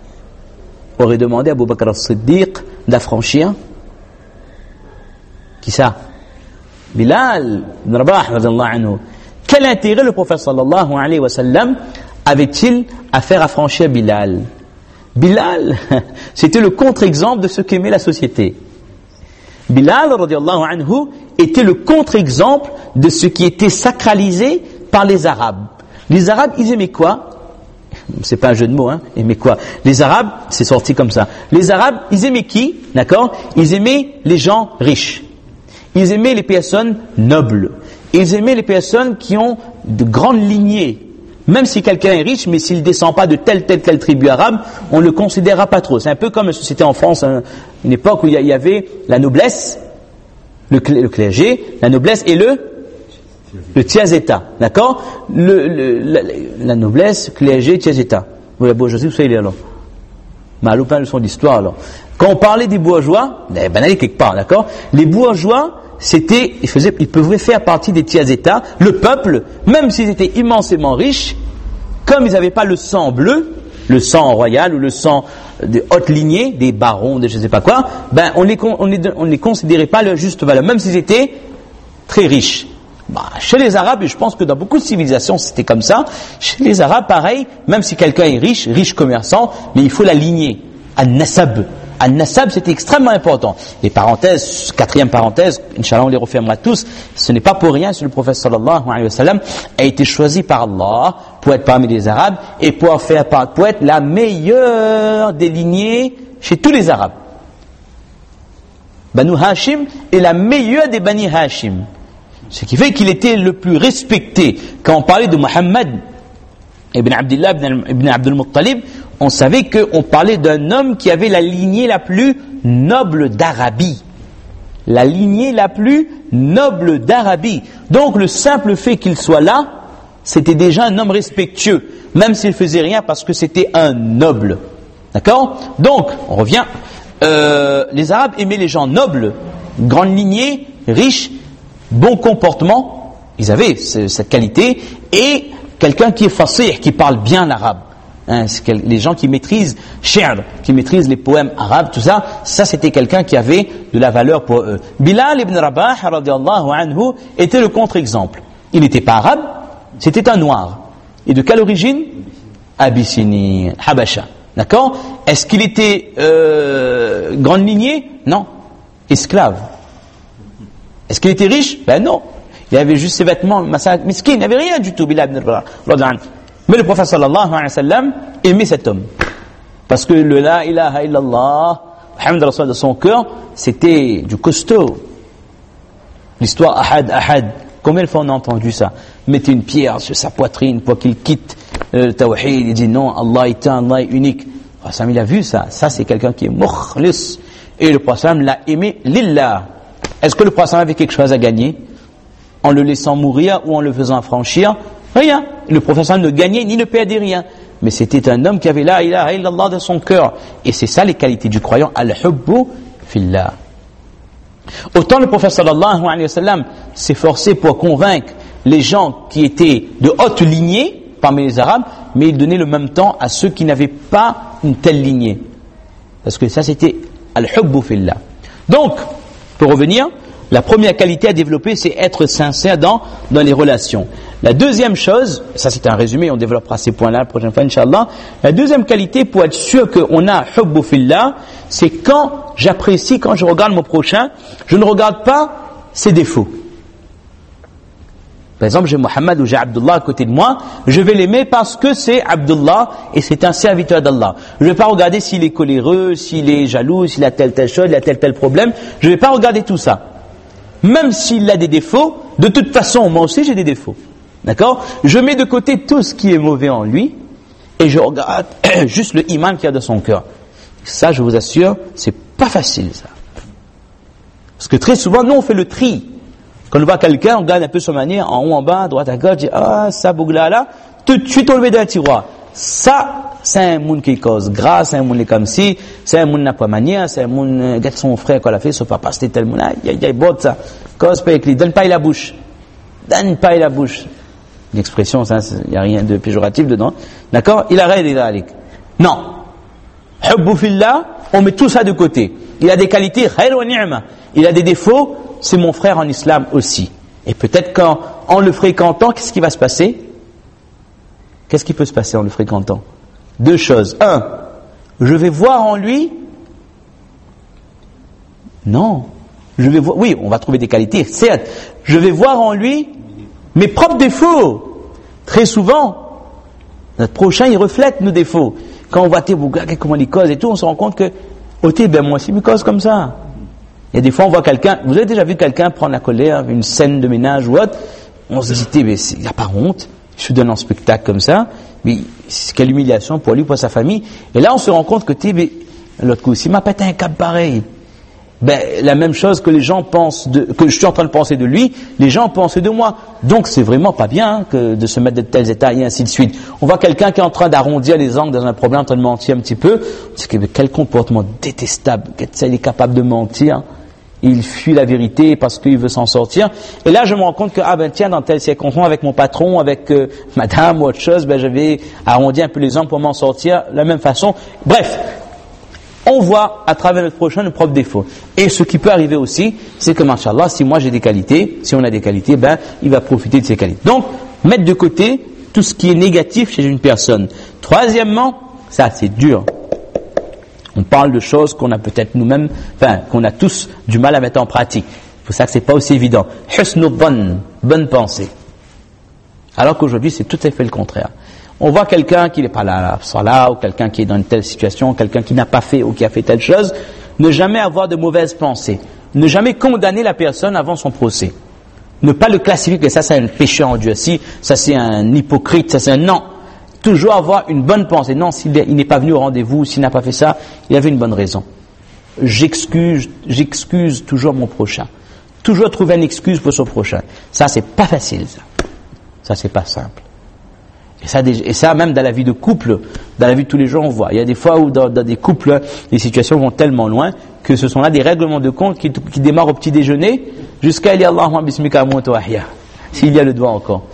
aurait demandé à Abu Bakr as-Siddiq d'affranchir qui ça? Bilal ibn Rabah radiyallahu anhu. Quel intérêt le prophète sallallahu alayhi wa sallam avait-il à faire affranchir Bilal? Bilal, c'était le contre-exemple de ce qu'aimait la société. Bilal radiyallahu anhu était le contre-exemple de ce qui était sacralisé par les Arabes. Les Arabes, ils aimaient quoi? C'est pas un jeu de mots, hein. Aimaient quoi? Les Arabes, c'est sorti comme ça. Les Arabes, ils aimaient qui? D'accord? Ils aimaient les gens riches. Ils aimaient les personnes nobles. Ils aimaient les personnes qui ont de grandes lignées. Même si quelqu'un est riche, mais s'il ne descend pas de telle, telle, telle tribu arabe, on ne le considérera pas trop. C'est un peu comme c'était en France, hein, une époque où il y avait la noblesse, le, cl- le clergé, la noblesse et le Le tiers-état, d'accord, le, le, la, la noblesse, clergé, tiers-état. Oui, la bourgeoisie, vous savez, alors. Malou, pas une leçon d'histoire, alors. Quand on parlait des bourgeois, ben, allez quelque part, d'accord, les bourgeois, c'était, ils faisaient, ils pouvaient faire partie des tiers-états. Le peuple, même s'ils étaient immensément riches, comme ils n'avaient pas le sang bleu, le sang royal ou le sang de haute lignée, des barons, de je ne sais pas quoi, ben, on les, on les, on les considérait pas leur juste valeur, même s'ils étaient très riches. Bah, chez les Arabes, et je pense que dans beaucoup de civilisations c'était comme ça, chez les Arabes pareil, même si quelqu'un est riche, riche commerçant, mais il faut la lignée, al-nasab, An-Nasab, c'était extrêmement important. Les parenthèses, quatrième parenthèse, Inch'Allah, on les refermera tous. Ce n'est pas pour rien si le prophète sallallahu alayhi wa sallam a été choisi par Allah pour être parmi les Arabes et pour faire pour être la meilleure des lignées chez tous les Arabes. Banu Hashim est la meilleure des Bani Hashim. Ce qui fait qu'il était le plus respecté. Quand on parlait de Muhammad ibn Abdullah ibn Abdul Muttalib, on savait qu'on parlait d'un homme qui avait la lignée la plus noble d'Arabie. La lignée la plus noble d'Arabie. Donc le simple fait qu'il soit là, c'était déjà un homme respectueux, même s'il faisait rien parce que c'était un noble. D'accord ? Donc, on revient. Euh, les Arabes aimaient les gens nobles, grande lignée, riches, bon comportement. Ils avaient ce, cette qualité. Et quelqu'un qui est fasih, qui parle bien l'arabe. Hein, c'est les gens qui maîtrisent shi'r, qui maîtrisent les poèmes arabes, tout ça, ça c'était quelqu'un qui avait de la valeur pour eux. Bilal ibn Rabah, radiyallahu anhu, était le contre-exemple. Il n'était pas arabe, c'était un noir. Et de quelle origine ? Abyssinie, Habasha. D'accord ? Est-ce qu'il était euh, grande lignée ? Non. Esclave. Est-ce qu'il était riche ? Ben non. Il avait juste ses vêtements, miskin, il n'avait rien du tout, Bilal ibn Rabah, radiyallahu anhu. Mais le prophète sallallahu alayhi wa sallam aimait cet homme. Parce que le la ilaha illallah, Muhammad Rasul de son cœur, c'était du costaud. L'histoire ahad, ahad. Combien de fois on a entendu ça ? Mettez une pierre sur sa poitrine pour qu'il quitte le tawhid. Il dit non, Allah est un, Allah est unique. Le prophète il a vu ça. Ça c'est quelqu'un qui est mukhlis. Et le prophète l'a aimé lillah. Est-ce que le prophète avait quelque chose à gagner en le laissant mourir ou en le faisant affranchir ? Rien. Le prophète ne gagnait ni ne perdait rien. Mais c'était un homme qui avait la ilaha illallah dans son cœur. Et c'est ça les qualités du croyant. Al-hubbu fillah. Autant le prophète sallallahu alayhi wa sallam s'efforçait pour convaincre les gens qui étaient de haute lignée parmi les Arabes, mais il donnait le même temps à ceux qui n'avaient pas une telle lignée. Parce que ça c'était al-hubbu fillah. Donc, pour revenir, la première qualité à développer, c'est être sincère dans, dans les relations. La deuxième chose, ça c'est un résumé, on développera ces points-là la prochaine fois, Inch'Allah. La deuxième qualité, pour être sûr qu'on a hubbu fillah, c'est quand j'apprécie, quand je regarde mon prochain, je ne regarde pas ses défauts. Par exemple, j'ai Mohammed ou j'ai Abdullah à côté de moi, je vais l'aimer parce que c'est Abdullah et c'est un serviteur d'Allah. Je ne vais pas regarder s'il est coléreux, s'il est jaloux, s'il a tel tel chose, il a tel tel problème. Je ne vais pas regarder tout ça. Même s'il a des défauts, de toute façon, moi aussi j'ai des défauts. D'accord ? Je mets de côté tout ce qui est mauvais en lui et je regarde juste le iman qu'il y a dans son cœur. Ça, je vous assure, c'est pas facile ça. Parce que très souvent, nous on fait le tri. Quand on voit quelqu'un, on regarde un peu son manière, en haut, en bas, à droite, à gauche, on dit ah ça bougla là, tout de suite on le met dans un tiroir. Ça, c'est un monde qui cause grâce, c'est un monde qui est comme si, c'est un monde qui n'a pas manière, c'est un monde qui son frère qu'on a fait, son papa, c'était tel monde, il y a des bottes ça, cause pas écrit, donne pas la bouche, donne pas la bouche. L'expression, ça, il n'y a rien de péjoratif dedans. D'accord ? Il arrête les dalik. Non. Hubbu fillah, on met tout ça de côté. Il a des qualités, khayr wa ni'ma. Il a des défauts, c'est mon frère en islam aussi. Et peut-être qu'en en le fréquentant, qu'est-ce qui va se passer ? Qu'est-ce qui peut se passer en le fréquentant ? Deux choses. Un, je vais voir en lui. Non. Je vais voir. Oui, on va trouver des qualités, certes. Je vais voir en lui mes propres défauts. Très souvent, notre prochain, il reflète nos défauts. Quand on voit tes bougas, comment il cause et tout, on se rend compte que, oh, t'es, ben moi aussi, il me cause comme ça. Et des fois, on voit quelqu'un, vous avez déjà vu quelqu'un prendre la colère, une scène de ménage ou autre, on se dit, mais il n'a pas honte, je suis donné un spectacle comme ça, mais quelle humiliation pour lui, pour sa famille. Et là, on se rend compte que, t'es, mais, l'autre coup, s'il m'a pété un câble pareil, ben, la même chose que les gens pensent de, que je suis en train de penser de lui, les gens pensent de moi. Donc, c'est vraiment pas bien, hein, que de se mettre de tels états et ainsi de suite. On voit quelqu'un qui est en train d'arrondir les angles dans un problème, en train de mentir un petit peu. C'est que, quel comportement détestable. Il est capable de mentir. Il fuit la vérité parce qu'il veut s'en sortir. Et là, je me rends compte que, ah ben tiens, dans telle circonstance, avec mon patron, avec euh, madame ou autre chose, ben je vais arrondir un peu les angles pour m'en sortir de la même façon. Bref. On voit à travers notre prochain nos propres défauts. Et ce qui peut arriver aussi, c'est que, machallah, si moi j'ai des qualités, si on a des qualités, ben, il va profiter de ces qualités. Donc, mettre de côté tout ce qui est négatif chez une personne. Troisièmement, ça c'est dur. On parle de choses qu'on a peut-être nous-mêmes, enfin, qu'on a tous du mal à mettre en pratique. C'est pour ça que c'est pas aussi évident. Husnu dhann, bonne pensée. Alors qu'aujourd'hui, c'est tout à fait le contraire. On voit quelqu'un qui n'est pas là à la salat, ou quelqu'un qui est dans une telle situation, quelqu'un qui n'a pas fait ou qui a fait telle chose, ne jamais avoir de mauvaises pensées. Ne jamais condamner la personne avant son procès. Ne pas le classifier que ça c'est un péché endurci, ça c'est un hypocrite, ça c'est un non. Toujours avoir une bonne pensée. Non, s'il est, il n'est pas venu au rendez-vous, s'il n'a pas fait ça, il avait une bonne raison. J'excuse, j'excuse toujours mon prochain. Toujours trouver une excuse pour son prochain. Ça c'est pas facile, ça. Ça c'est pas simple. Et ça, et ça même dans la vie de couple, dans la vie de tous les jours on voit. Il y a des fois où dans, dans des couples, les situations vont tellement loin que ce sont là des règlements de compte qui, qui démarrent au petit déjeuner jusqu'à il y a Allahumma bismika amutu wa ahya. S'il y a le doigt encore.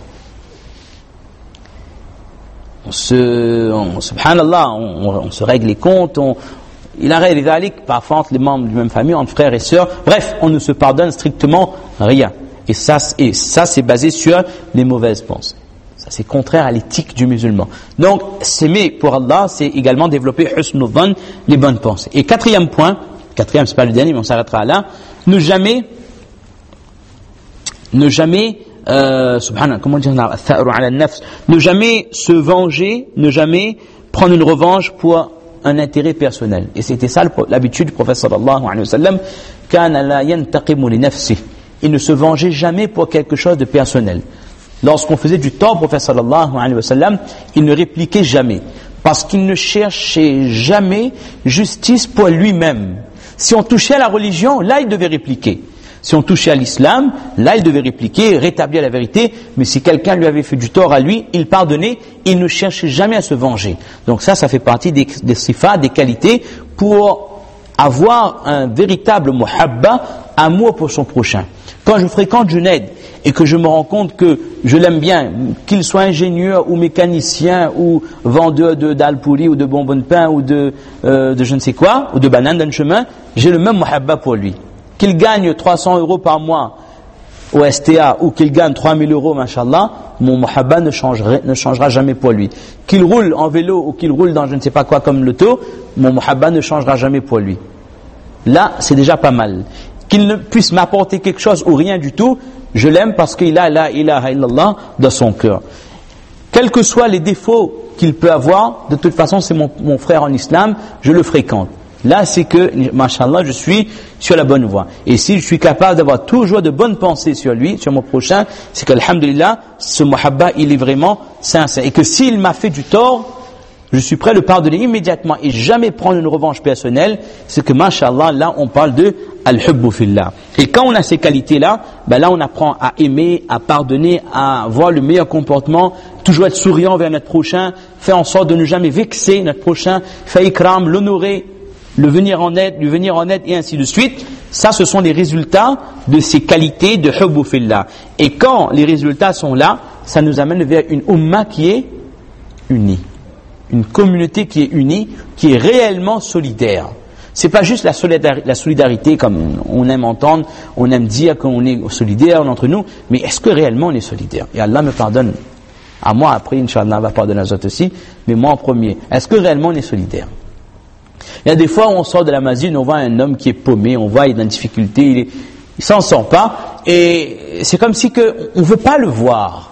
On se, on, subhanallah, on, on, on se règle les comptes, on, il arrête les dalik, parfois entre les membres d'une même famille, entre frères et sœurs. Bref, on ne se pardonne strictement rien. Et ça, et ça c'est basé sur les mauvaises pensées. Ça, c'est contraire à l'éthique du musulman. Donc, s'aimer pour Allah, c'est également développer husnu dhann, les bonnes pensées. Et quatrième point, quatrième, c'est pas le dernier, mais on s'arrêtera là, ne jamais, ne jamais, euh, subhanallah, comment dire, ne jamais se venger, ne jamais prendre une revanche pour un intérêt personnel. Et c'était ça l'habitude du prophète sallallahu alayhi wa sallam, kana la yantaqimu li nafsihi. Il ne se vengeait jamais pour quelque chose de personnel. Lorsqu'on faisait du tort au prophète sallallahu alayhi wa sallam, il ne répliquait jamais. Parce qu'il ne cherchait jamais justice pour lui-même. Si on touchait à la religion, là il devait répliquer. Si on touchait à l'islam, là il devait répliquer, rétablir la vérité. Mais si quelqu'un lui avait fait du tort à lui, il pardonnait, il ne cherchait jamais à se venger. Donc ça, ça fait partie des, des sifat, des qualités pour avoir un véritable muhabba, amour pour son prochain. Quand je fréquente Junaid et que je me rends compte que je l'aime bien, qu'il soit ingénieur ou mécanicien ou vendeur de d'alpouri ou de bonbons de pain ou de, euh, de je ne sais quoi, ou de bananes dans le chemin, j'ai le même muhabba pour lui. Qu'il gagne trois cents euros par mois au S T A ou qu'il gagne trois mille euros, mashallah, mon muhabba ne changera, ne changera jamais pour lui. Qu'il roule en vélo ou qu'il roule dans je ne sais pas quoi comme l'auto, mon muhabba ne changera jamais pour lui. Là, c'est déjà pas mal. Qu'il ne puisse m'apporter quelque chose ou rien du tout, je l'aime parce qu'il a la ilaha illallah dans son cœur. Quels que soient les défauts qu'il peut avoir, de toute façon c'est mon, mon frère en islam, je le fréquente. Là c'est que, mashallah, je suis sur la bonne voie. Et si je suis capable d'avoir toujours de bonnes pensées sur lui, sur mon prochain, c'est qu'alhamdulillah, ce muhabba il est vraiment sincère. Et que s'il m'a fait du tort, je suis prêt à le pardonner immédiatement et jamais prendre une revanche personnelle. C'est que, mashallah, là, on parle de al-hubbu fillah. Et quand on a ces qualités-là, ben là, on apprend à aimer, à pardonner, à avoir le meilleur comportement, toujours être souriant vers notre prochain, faire en sorte de ne jamais vexer notre prochain, faire ikram, l'honorer, le venir en aide, lui venir en aide, et ainsi de suite. Ça, ce sont les résultats de ces qualités de hubbu fillah. Et quand les résultats sont là, ça nous amène vers une umma qui est unie. Une communauté qui est unie, qui est réellement solidaire. C'est pas juste la solidarité, la solidarité comme on aime entendre, on aime dire qu'on est solidaire entre nous, mais est-ce que réellement on est solidaire? Et Allah me pardonne. À moi après, Inch'Allah, va pardonner aux autres aussi, mais moi en premier. Est-ce que réellement on est solidaire? Il y a des fois où on sort de la masjid, on voit un homme qui est paumé, on voit il est dans une difficulté, il, est, il s'en sort pas, et c'est comme si que on veut pas le voir.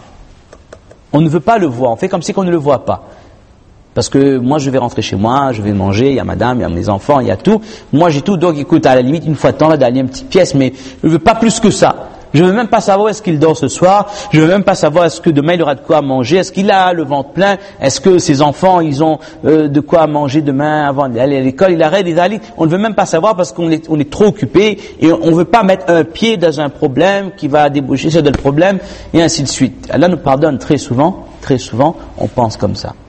On ne veut pas le voir, on fait comme si qu'on ne le voit pas. Parce que moi je vais rentrer chez moi, je vais manger, il y a madame, il y a mes enfants, il y a tout. Moi j'ai tout, donc écoute, à la limite, une fois de temps, là, d'aller une petite pièce, mais je ne veux pas plus que ça. Je ne veux même pas savoir est-ce qu'il dort ce soir, je ne veux même pas savoir est-ce que demain il aura de quoi manger, est-ce qu'il a le ventre plein, est-ce que ses enfants ils ont euh, de quoi manger demain avant d'aller à l'école, il arrête les allées. On ne veut même pas savoir parce qu'on est, on est trop occupé et on ne veut pas mettre un pied dans un problème qui va déboucher sur le problème et ainsi de suite. Allah nous pardonne très souvent, très souvent, on pense comme ça.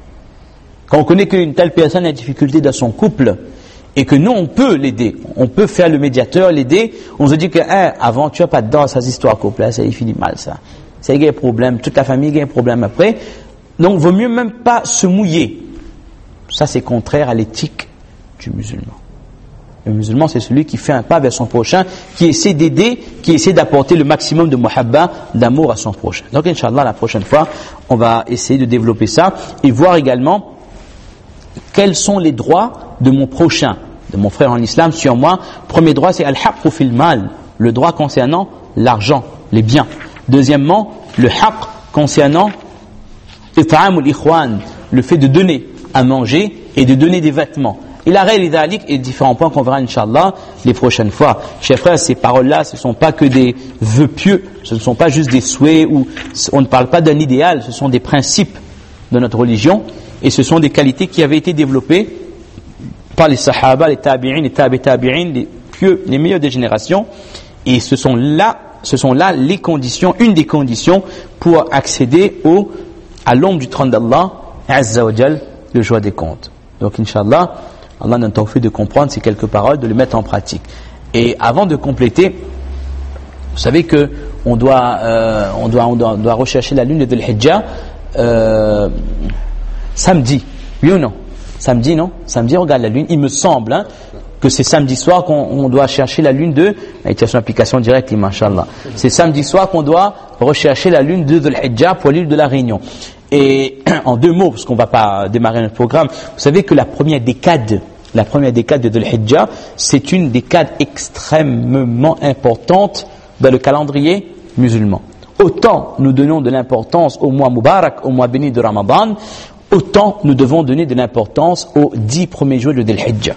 Quand on connaît qu'une telle personne a une difficulté dans son couple et que nous on peut l'aider, on peut faire le médiateur, l'aider, on se dit que hein, avant tu n'as pas dedans ces histoires couple, là, ça y finit mal ça. Ça y a un problème, toute la famille a un problème après. Donc il vaut mieux même pas se mouiller. Ça c'est contraire à l'éthique du musulman. Le musulman c'est celui qui fait un pas vers son prochain, qui essaie d'aider, qui essaie d'apporter le maximum de muhabba, d'amour à son prochain. Donc Inch'Allah la prochaine fois, on va essayer de développer ça et voir également quels sont les droits de mon prochain, de mon frère en islam sur moi. Premier droit, c'est al-haqqu fil mal, le droit concernant l'argent, les biens. Deuxièmement, le haqq concernant it'amul ikhwan, le fait de donner à manger et de donner des vêtements. Il a réalisé et différents points qu'on verra Inch'Allah les prochaines fois. Chers frères, ces paroles-là, ce ne sont pas que des vœux pieux, ce ne sont pas juste des souhaits, ou on ne parle pas d'un idéal, ce sont des principes de notre religion, et ce sont des qualités qui avaient été développées par les sahaba, les tabi'in, les tabi' tabi'in, les pieux, les meilleurs des générations, et ce sont là, ce sont là les conditions, une des conditions pour accéder au, à l'ombre du trône d'Allah, Azza wa Jal, le joie des comptes. Donc, Inch'Allah, Allah nous a fait de comprendre ces quelques paroles, de les mettre en pratique. Et avant de compléter, vous savez que on doit, euh, on doit, on doit, on doit rechercher la lune de Dhul-Hijjah euh, samedi, oui ou non? Samedi, non? Samedi, on regarde la lune. Il me semble hein, que c'est samedi soir qu'on on doit chercher la lune de. Il y a son application directe, Masha'Allah. C'est samedi soir qu'on doit rechercher la lune de Dhul-Hijjah pour l'île de la Réunion. Et en deux mots, parce qu'on ne va pas démarrer notre programme, vous savez que la première décade, la première décade de Dhul-Hijjah, c'est une décade extrêmement importante dans le calendrier musulman. Autant nous donnons de l'importance au mois Mubarak, au mois béni de Ramadan, autant nous devons donner de l'importance aux dix premiers jours de Dhul-Hijjah.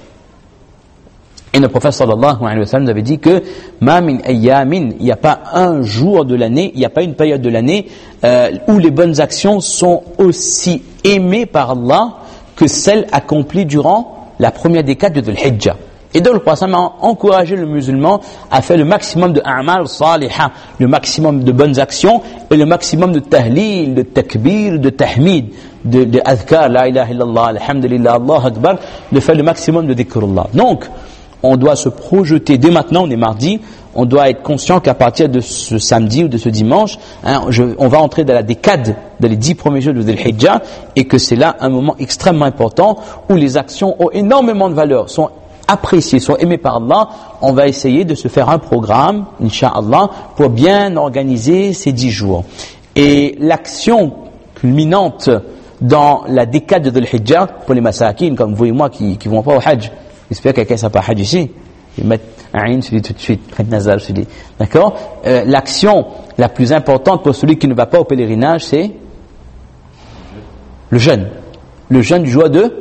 Et le prophète sallallahu alayhi wa sallam nous avait dit que ma min ayyamin, il n'y a pas un jour de l'année, il n'y a pas une période de l'année euh, où les bonnes actions sont aussi aimées par Allah que celles accomplies durant la première décade de Dhul-Hijjah. Et donc le prophète a encouragé le musulman à faire le maximum de a'mal salihah, le maximum de bonnes actions et le maximum de tahlil, de takbir, de tahmid, de, de adhkar, la ilaha illallah, alhamdulillah, Allah akbar, de faire le maximum de dhikrullah. Donc, on doit se projeter, dès maintenant, on est mardi, on doit être conscient qu'à partir de ce samedi ou de ce dimanche, hein, je, on va entrer dans la décade, dans les dix premiers jours de Dhul-Hijjah, et que c'est là un moment extrêmement important où les actions ont énormément de valeur, sont appréciées, sont aimées par Allah. On va essayer de se faire un programme, Inch'Allah, pour bien organiser ces dix jours. Et l'action culminante dans la décade de Dhul-Hijjah, pour les masakin, comme vous et moi qui ne vont pas au Hajj, j'espère que quelqu'un ne s'est pas Hajj ici. Ils mettent un aïn sur lui tout de suite, près de Nazar sur lui. D'accord euh, L'action la plus importante pour celui qui ne va pas au pèlerinage, c'est le jeûne. Le jeûne du jour de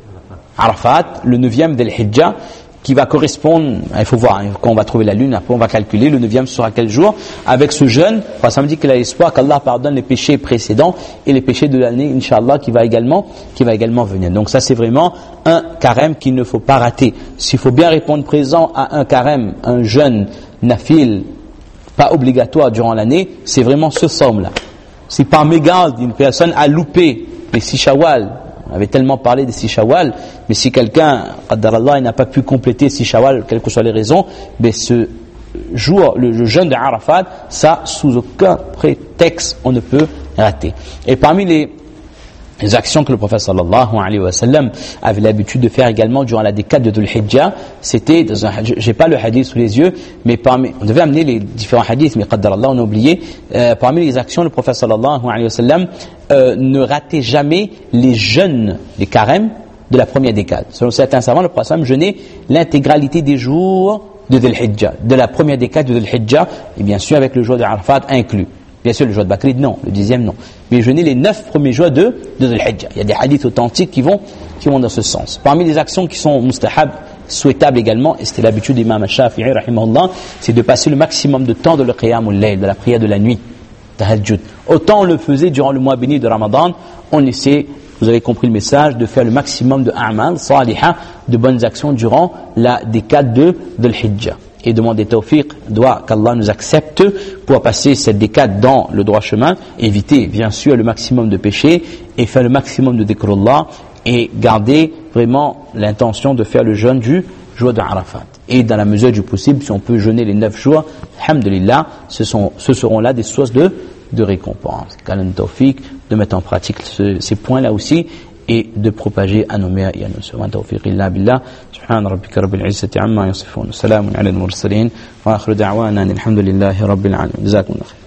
Arafat, le neuvième d'Al-Hijjah, qui va correspondre, il faut voir, hein, quand on va trouver la lune, après on va calculer, le neuvième sera quel jour. Avec ce jeûne, ça me dit qu'il a l'espoir qu'Allah pardonne les péchés précédents et les péchés de l'année, Inch'Allah, qui va également, qui va également venir. Donc ça c'est vraiment un carême qu'il ne faut pas rater. S'il faut bien répondre présent à un carême, un jeûne, nafil, pas obligatoire durant l'année, c'est vraiment ce somme-là. Si par mégarde, une personne a loupé les six Shawwal, on avait tellement parlé des six Shawwal, mais si quelqu'un, qaddar Allah, il n'a pas pu compléter six Shawwal, quelles que soient les raisons, mais ce jour, le, le jeûne de Arafat, ça, sous aucun prétexte, on ne peut rater. Et parmi les, les actions que le prophète sallallahu alayhi wa sallam avait l'habitude de faire également durant la décade de Dhul-Hijjah, c'était, dans un, j'ai pas le hadith sous les yeux, mais parmi, on devait amener les différents hadiths, mais qaddar Allah, on a oublié, euh, parmi les actions, le prophète sallallahu alayhi wa sallam euh, ne ratait jamais les jeûnes, les carèmes de la première décade. Selon certains savants, le prophète sallam jeûnait l'intégralité des jours de Dhul-Hijjah, de la première décade de Dhul-Hijjah, et bien sûr avec le jour de Arafat inclus. Bien sûr, le jour de Bakrid, non. Le dixième, non. Mais jeûner les neuf premiers jours de, de Dhul-Hijjah. Il y a des hadiths authentiques qui vont, qui vont dans ce sens. Parmi les actions qui sont mustahab, souhaitables également, et c'était l'habitude d'Imam al-Shafi'i, rahimahullah, c'est de passer le maximum de temps dans le qiyam al-layl, de la prière de la nuit, tahajjud. Autant on le faisait durant le mois béni de Ramadan, on essaie, vous avez compris le message, de faire le maximum de a'mal, salihah, de bonnes actions durant la décade de Dhul-Hijjah. Et demander tawfiq, doit qu'Allah nous accepte pour passer cette décade dans le droit chemin, éviter bien sûr le maximum de péchés et faire le maximum de dhikrullah et garder vraiment l'intention de faire le jeûne du jour de Arafat. Et dans la mesure du possible, si on peut jeûner les neuf jours, alhamdulillah, ce, sont, ce seront là des sources de, de récompense. Qu'Allah nous tawfiq, de mettre en pratique ce, ces points-là aussi et de propager à nos mères et à nos sœurs. Tawfiq illa billah. سبحان ربك رب العزة عما يصفون وسلام على المرسلين وآخر دعوانا الحمد لله رب العالمين. جزاكم الله خير.